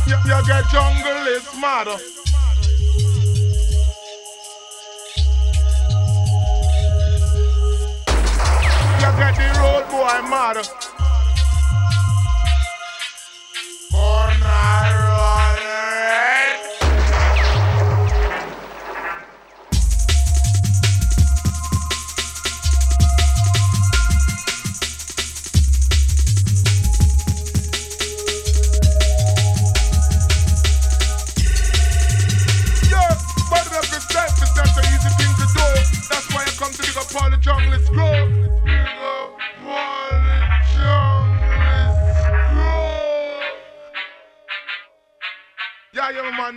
You get jungle is mad. You get the road boy mad. Corner road. All the junglist grow. All the junglist grow. Yeah, man.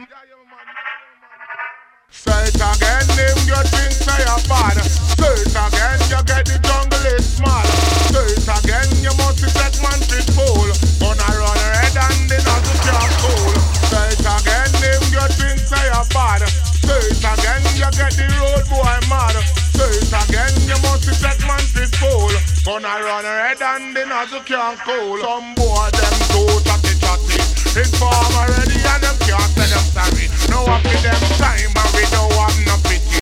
Say it again, name your drink, say you're bad. Say it again, you get the junglist small. Say it again, you must be set man fit fool. Gonna run red and the nozzle can't cool. Say it again, name your drink, say you're bad. Say it again, you get the road boy mad. Say it again, you must be set man fit fool. Gonna run red and the nozzle can't cool. Some boy them too chatty. Inform already and them can't say them sorry. No up with them time and we don't have